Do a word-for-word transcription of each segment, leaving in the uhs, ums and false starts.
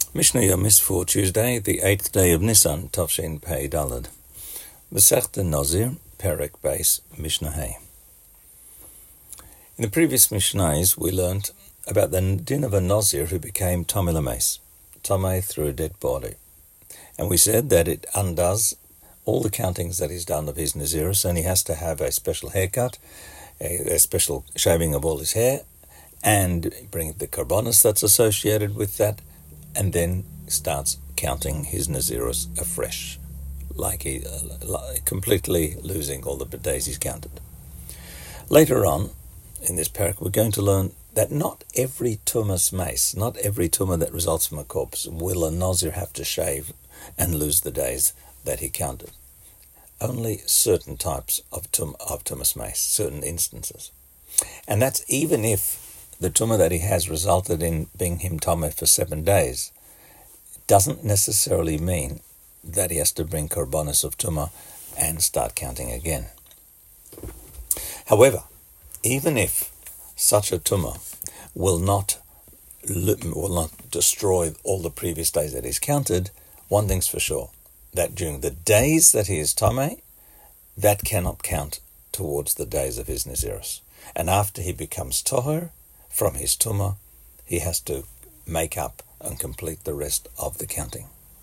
Mishnah Yomis for Tuesday, the eighth day of Nisan, Tavshin Pei Dalad. Masechta Nazir, Perek Beis, Mishnah Hay. In the previous Mishnahs, we learnt about the din of a Nazir who became Tomei Lameis, Tomei through a dead body. And we said that it undoes all the countings that he's done of his Nazirus, and he has to have a special haircut, a, a special shaving of all his hair, and bring the Karbonos that's associated with that, and then starts counting his Nazirus afresh, like he uh, like completely losing all the days he's counted. Later on, in this parak, we're going to learn that not every tumas mace, not every tumah that results from a corpse, will a Nazir have to shave and lose the days that he counted. Only certain types of tum of tumas mace, certain instances. And that's even if the tumah that he has resulted in being him tomeh for seven days. It doesn't necessarily mean that he has to bring korbanos of tumah and start counting again. However, even if such a tumah will not will not destroy all the previous days that he's counted, one thing's for sure, that during the days that he is tomeh, that cannot count towards the days of his Nazirus. And after he becomes toher from his tumah, he has to make up and complete the rest of the counting.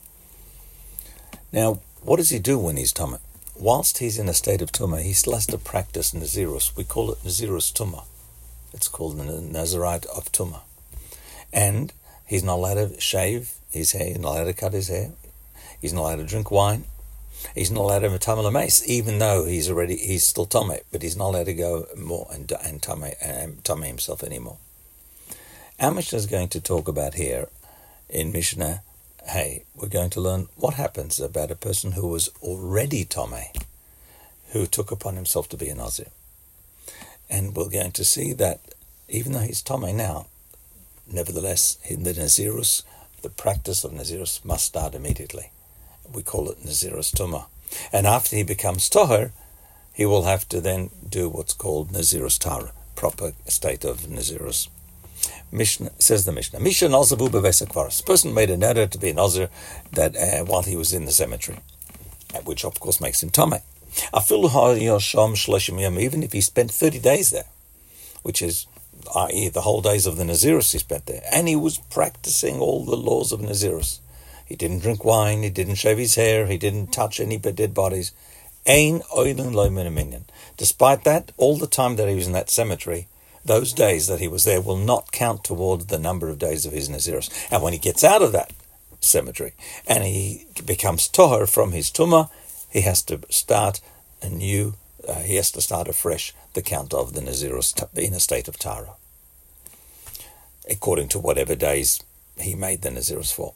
Now, what does he do when he's tumah? Whilst he's in a state of tumah, he still has to practice Nazirus. We call it Nazirus tumah. It's called the Nazirite of tumah. And he's not allowed to shave his hair, he's not allowed to cut his hair, he's not allowed to drink wine, he's not allowed to have a Tomei Lameis, even though he's already he's still tomei, but he's not allowed to go more and and tomei and tomei himself anymore. Our Mishnah is going to talk about here in Mishnah Hey, we're going to learn what happens about a person who was already tomei, who took upon himself to be a Nazir. And we're going to see that even though he's tomei now, nevertheless, in the Nazirus, the practice of Nazirus must start immediately. We call it Nazirus tumah. And after he becomes toher, he will have to then do what's called Nazirus tara, proper state of Nazirus. Mishnah, says the Mishnah, Mishnah Nazavu b'Beis HaKvaros. Person made a neder to be a Nazir that uh, while he was in the cemetery, which of course makes him tomei. Afilu ha'yosham shloshim yom, even if he spent thirty days there, which is that is the whole days of the Nazirus he spent there, and he was practicing all the laws of Nazirus. He didn't drink wine, he didn't shave his hair, he didn't touch any dead bodies. Ein oilin lo min minyan. Despite that, all the time that he was in that cemetery, those days that he was there will not count towards the number of days of his Nazirus. And when he gets out of that cemetery and he becomes toher from his tumah, he has to start anew, uh, he has to start afresh the count of the Nazirus in a state of tara, according to whatever days he made the Nazirus for.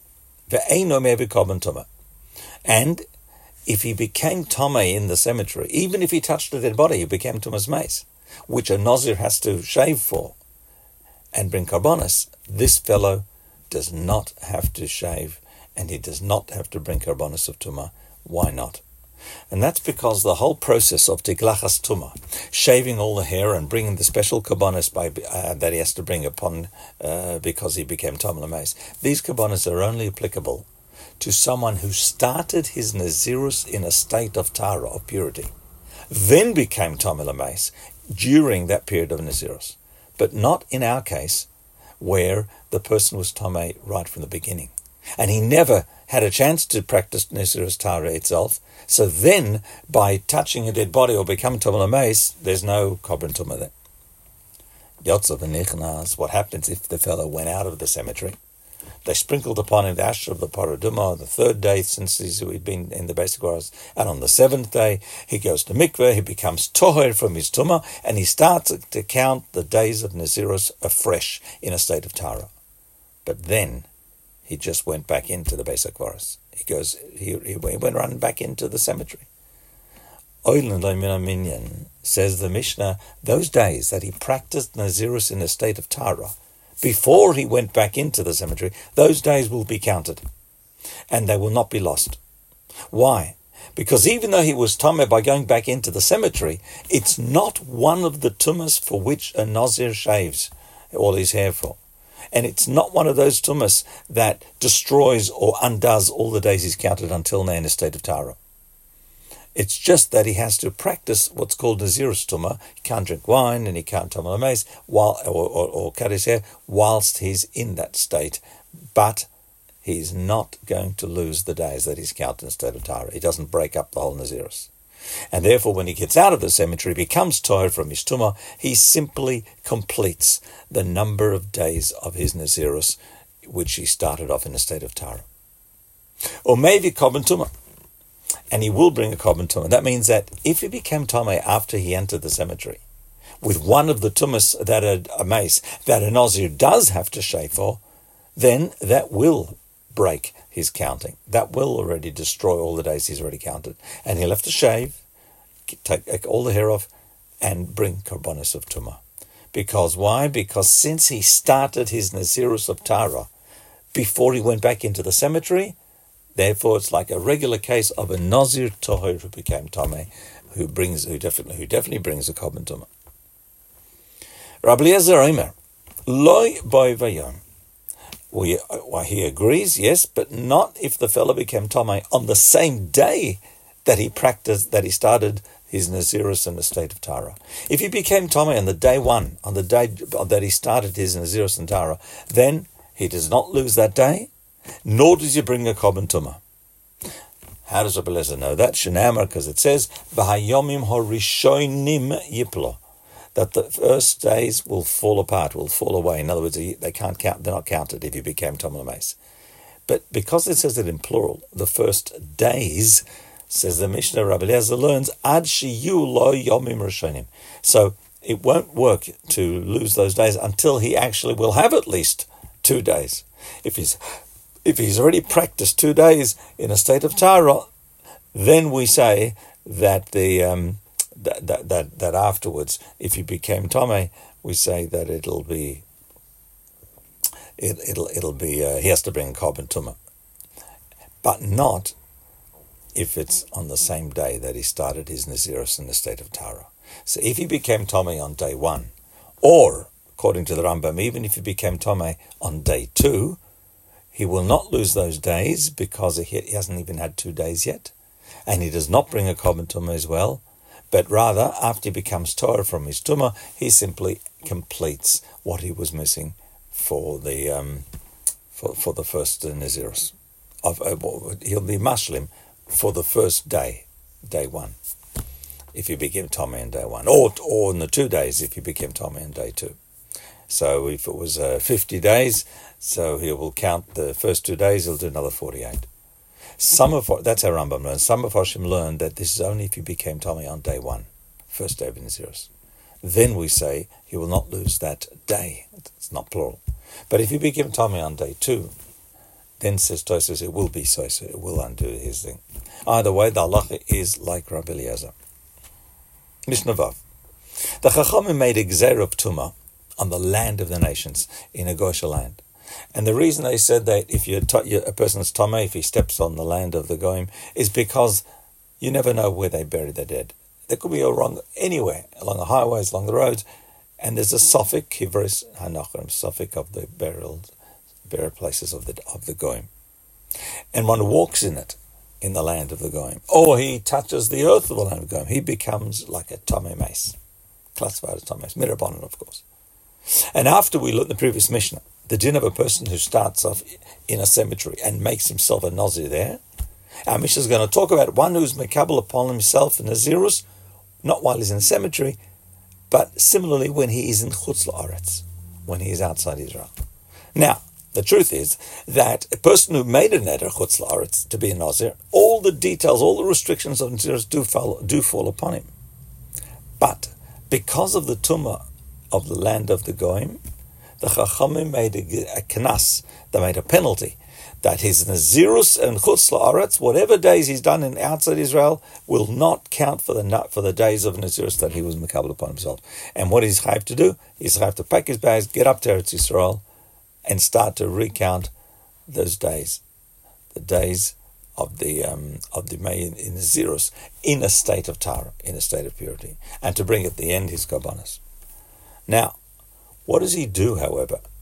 And if he became tomei in the cemetery, even if he touched a dead body, he became tumas mace, which a Nazir has to shave for and bring karbonos. This fellow does not have to shave, and he does not have to bring karbonos of tumah. Why not? And that's because the whole process of tiglachas tumah, shaving all the hair and bringing the special karbonos by, uh, that he has to bring upon uh, because he became Tomei Lameis, these karbonos are only applicable to someone who started his Nazirus in a state of tara, of purity, then became Tomei Lameis during that period of Nazirus, but not in our case, where the person was tomei right from the beginning, and he never had a chance to practice Nazirus tara itself. So then, by touching a dead body or becoming Tomei Lameis, there's no korban tumah there. Yotzav v'nichnas, what happens if the fellow went out of the cemetery? They sprinkled upon him the ash of the paraduma on the third day since he'd been in the Beis HaKvaros, and on the seventh day he goes to mikveh, he becomes toher from his tumah, and he starts to count the days of Nazirus afresh in a state of tara. But then he just went back into the Beis HaKvaros. He goes, he, he went running back into the cemetery. Oilin lo min minyan, says the Mishnah, those days that he practiced Nazirus in a state of tara, before he went back into the cemetery, those days will be counted, and they will not be lost. Why? Because even though he was tomei by going back into the cemetery, it's not one of the tumas for which a Nazir shaves all his hair for. And it's not one of those tumas that destroys or undoes all the days he's counted until now in a state of Tara. It's just that he has to practice what's called Nazirus Tumah. He can't drink wine and he can't tumah lameis while or or, or kaddish hair whilst he's in that state, but he's not going to lose the days that he's counted in a state of Tara. He doesn't break up the whole Nazirus. And therefore, when he gets out of the cemetery, becomes Toher from his Tumah, he simply completes the number of days of his Nazirus, which he started off in a state of Tara. Or maybe Korban Tumah. And he will bring a Korban Tumah. That means that if he became Tomei after he entered the cemetery, with one of the Tumas that are a mace, that a Nazir does have to shave for, then that will break his counting. That will already destroy all the days he's already counted. And he'll have to shave, take all the hair off, and bring Korbanos of Tumah. Because why? Because since he started his Nazirus of Tara before he went back into the cemetery, therefore it's like a regular case of a Nazir Toher who became Tomei, who brings, who definitely, who definitely brings a Korban Tumah. Rabbi Eliezer Omer, Loi Boi Vayom. Well, he agrees, yes, but not if the fellow became Tomei on the same day that he practiced, that he started his Nazirus in the state of Tara. If he became Tomei on the day one, on the day that he started his Nazirus in Tara, then he does not lose that day, nor does he bring a Korban Tumah. How does Rabbi Eliezer know that? Shenamar, because it says, V'hayomim horishonim yiplo, that the first days will fall apart, will fall away. In other words, they can't count; they're not counted if you became Tomei Lameis. But because it says it in plural, the first days, says the Mishnah, Rabbi Eliezer learns, Ad shiyu lo yomim rishonim. So it won't work to lose those days until he actually will have at least two days. If he's if he's already practiced two days in a state of Tara, then we say that the um, that, that that that afterwards, if he became Tomei, we say that it'll be it, it'll it'll be uh, he has to bring a Korban Tumah, but not if it's on the same day that he started his Nazirus in the state of Tara. So if he became Tomei on day one, or according to the Rambam, even if he became Tomei on day two, he will not lose those days because he hasn't even had two days yet, and he does not bring a Korban Tumah as well, but rather, after he becomes Torah from his Tumah, he simply completes what he was missing for the um, for for the first uh, Nazirus. Of uh, he'll be Mashlim for the first day, day one, if he became Tomei on day one, or or in the two days if he became Tomei on day two. So if it was uh, fifty days, so he will count the first two days, he'll do another forty-eight. Some of that's how Rambam learned. Some of Hashim learned that this is only if he became Tomei on day one, first day of Nazirus. Then we say he will not lose that day. It's not plural. But if he became Tomei on day two, then says Tosfos, it will be so, so it will undo his thing. Either way, the halacha is like Rabbi Eliezer. Mishnah Vav. The Chachamim made a gzeira of Tumah on the land of the nations, in a Gosha land. And the reason they said that if you're t- a person's Tomei, if he steps on the land of the Goyim, is because you never know where they bury their dead. There could be a wrong anywhere, along the highways, along the roads, and there's a Sophic, Kivris, Hanachrim, Sophic of the burial, burial places of the of the Goyim. And one walks in it, in the land of the Goyim, or he touches the earth of the land of the Goyim, he becomes like a Tomei Mace, classified as Tomei Mace, Mirabonon, of course. And after we looked at the previous Mishnah, the din of a person who starts off in a cemetery and makes himself a Nazir there, our Mishnah is going to talk about one who's mekabel upon himself in Nazirus, not while he's in the cemetery, but similarly when he is in Chutz La'aretz, when he is outside Israel. Now, the truth is that a person who made a neder Chutz La'aretz to be a Nazir, all the details, all the restrictions of Nazirus do fall, do fall upon him. But because of the Tumah of the land of the Goyim, the Chachamim made a, a knas, they made a penalty, that his Nazirus and Chutz La'aretz, whatever days he's done in outside Israel, will not count for the for the days of Nazirus that he was mekabel upon himself. And what he's chayv to do? He's chayv to pack his bags, get up to Eretz Yisrael, and start to recount those days, the days of the um, of the May in, in Nazirus, in a state of Tara, in a state of purity, and to bring at the end his korbanos. Now, what does he do, however,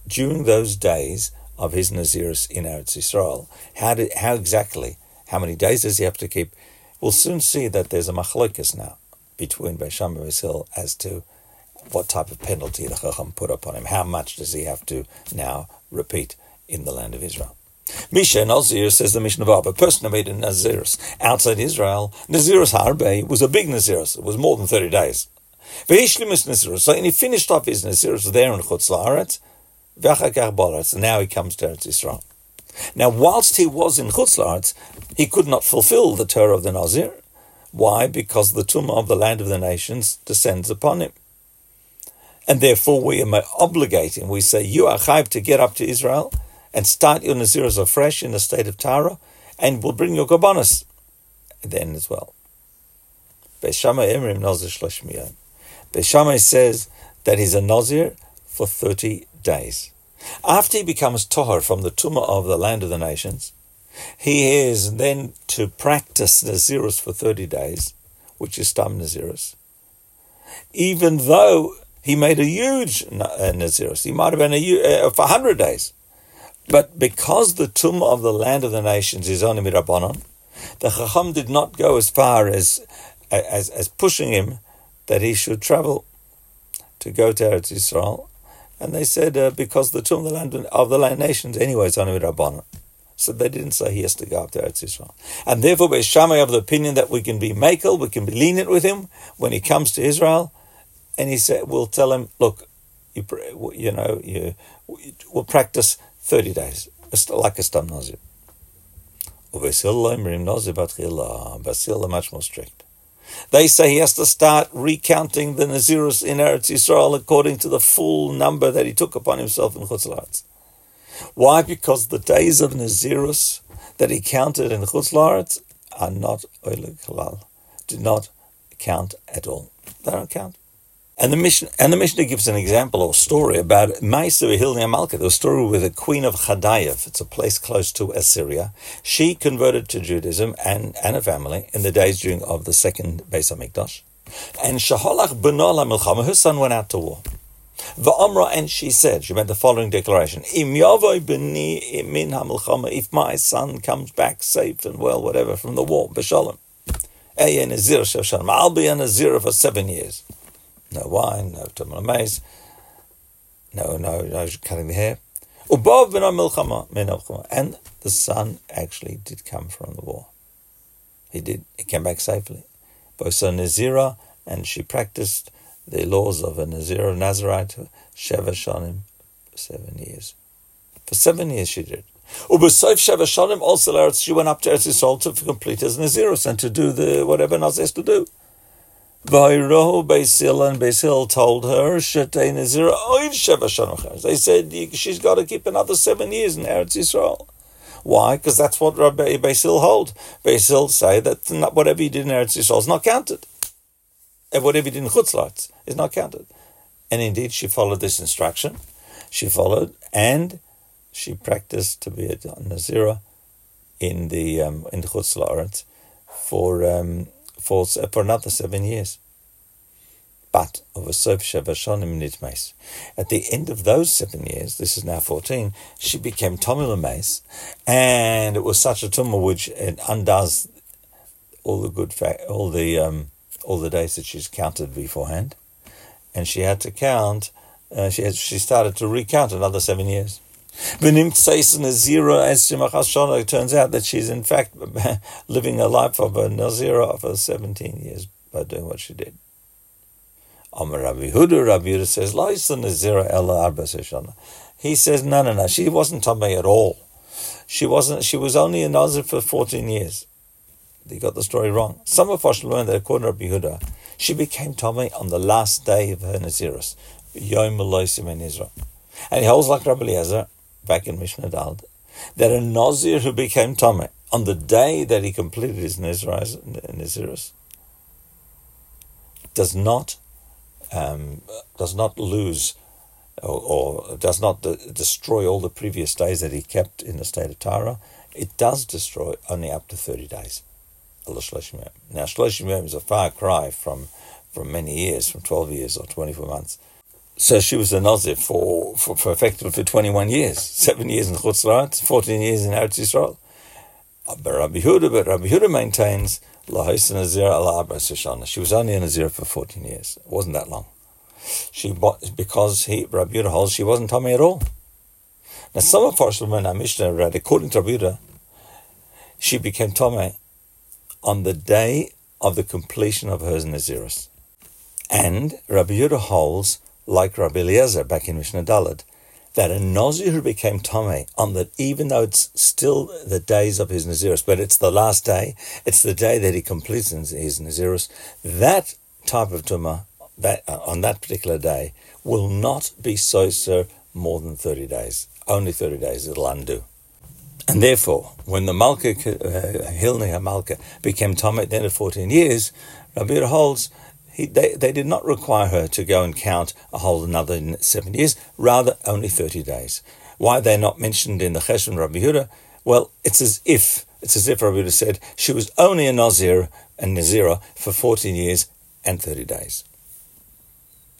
during those days of his Nazirus in Eretz Yisrael, how did, how exactly, how many days does he have to keep? We'll soon see that there's a machlokes now between Beis Shammai and Beis Hillel as to what type of penalty the Chacham put upon him. How much does he have to now repeat in the land of Israel? Misha Nazir, says the Mishnah Vah, a person who made a Nazirus outside Israel, Nazirus Harbe was a big Nazirus. It was more than thirty days. V'hishlimus Nazirus, so and he finished off his Nazirus there in Chutz La'aretz, v'achakach b'aretz, and now he comes to Eretz Yisrael. Now, whilst he was in Chutz La'aretz, he could not fulfill the Torah of the Nazir. Why? Because the Tumah of the land of the nations descends upon him. And therefore we are obligating, we say, you are chayv to get up to Israel and start your Nazirus afresh in the state of Tara, and we'll bring your Korbanos then as well. Beis Shammai Emrim Nazir Shloshim Yom. Beis Shammai says that he's a Nazir for thirty days. After he becomes Tohar from the Tumah of the land of the nations, he is then to practice Nazirus for thirty days, which is Stam Nazirus. Even though he made a huge Nazirus, he might have been a, uh, for one hundred days. But because the Tumah of the land of the nations is only Mirabanon, the Chacham did not go as far as, as, as pushing him that he should travel to go to Eretz Yisrael. And they said, uh, because the Tumah of the land of the land nations anyway is only Mirabanon. So they didn't say he has to go up to Eretz Yisrael. And therefore, Beis Shammai have the opinion that we can be makel, we can be lenient with him when he comes to Israel. And he said, we'll tell him, look, you, you know, you, we'll practice thirty days, like a Stam Nazir. Beis Hillel are much more strict. They say he has to start recounting the Nazirus in Eretz Yisrael according to the full number that he took upon himself in Chutz La'aretz. Why? Because the days of Nazirus that he counted in Chutz La'aretz are not Oleg Halal, do not count at all. They don't count. And the Mishnah, and the Mishnah gives an example or story about Ma'aseh Hilnia Malka, the story with the queen of Chadayev. It's a place close to Assyria. She converted to Judaism and, and a family in the days during of the second Beis HaMikdash. And Shaholach B'no LaMilchama, her son went out to war. Va'amra, and she said, she made the following declaration: Im yavoi b'ni min ha'milchama, if my son comes back safe and well, whatever, from the war, b'shalom, Ehyeh Nazir shel shalom, I'll be a Nazir for seven years. No wine, no tamar maize, no, no, no cutting the hair. And the son actually did come from the war. He did. He came back safely. Both a Nazira, and she practiced the laws of a Nazir, Nazirite, Sheva Shanim, seven years. For seven years she did. Ubesoif Sheva Shanim also, she went up to Eretz Yisrael to complete as Nazirus and to do the whatever Nazir has to do. Vayrohu Beis Hillel, and Beis Hillel told her, Shetei Nazira Oid Sheva Shanim. They said she's got to keep another seven years in Eretz Yisrael. Why? Because that's what Rabbi Beis Hillel hold. Beis Hillel say that not whatever you did in Eretz Yisrael is not counted. And whatever you did in Chutz La'aretz is not counted. And indeed, she followed this instruction. She followed, and she practiced to be a Nazira in the um, in the Chutz La'aretz for um, for for another seven years. But of a Sof Sheva Shanim Nitmeis, at the end of those seven years, this is now fourteen, she became Tomil Meis, and it was such a tumah which it undoes all the good fa- all the um, all the days that she's counted beforehand, and she had to count. Uh, she had, she started to recount another seven years. It turns out that she's in fact living a life of a Nazira for seventeen years by doing what she did. Amar Rabbi Huda, Rabbi Huda says, La yisa Nazira ela arba seshana. He says, no, no, no, she wasn't Tomei at all. She wasn't. She was only a Nazir for fourteen years. They got the story wrong. Some of us learned that according to Rabbi Huda, she became Tomei on the last day of her Nazirus, Yom Eloisim in Israel. And he holds like Rabbi Eliezer, back in Mishnah Dal, that a Nazir who became Tomei on the day that he completed his Nazirus does not um, does not lose or, or does not de- destroy all the previous days that he kept in the state of Tara. It does destroy only up to thirty days. Now, Shloshim Yom is a far cry from, from many years, from twelve years or twenty-four months. So she was a Nazir for, for, for effectively for twenty-one years, seven years in Chutz La'aretz, fourteen years in Eretz Yisrael. But Rabbi Huda, but Rabbi Huda maintains Lahis Nazir ala Arba'is Shana. She was only a Nazir for fourteen years. It wasn't that long. She because he Rabbi Huda holds she wasn't Tamei at all. Now some of Farshim and Mishnah read, according to Rabbi Huda, she became Tamei on the day of the completion of her Nazirus. And Rabbi Huda holds, like Rabbi Eliezer back in Mishnah Daled, that a Nazir who became Tamei on the, even though it's still the days of his Nazirus, but it's the last day, it's the day that he completes his Nazirus, that type of Tumah, that uh, on that particular day, will not be soser more than thirty days. Only thirty days it'll undo. And therefore, when the Malka, uh, Hilni HaMalka, became Tamei at the end of fourteen years, Rabbi Yehuda holds, He, they, they did not require her to go and count a whole another seven years, rather only thirty days. Why they're not mentioned in the Cheshvan Rabbi Yehuda? Well, it's as if, it's as if Rabbi Yehuda said she was only a Nazir and Nazira for fourteen years and thirty days.